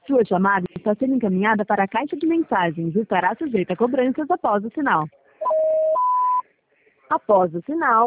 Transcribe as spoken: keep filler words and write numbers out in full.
Sua chamada está sendo encaminhada para a caixa de mensagens e estará sujeita a cobranças após o sinal. Após o sinal,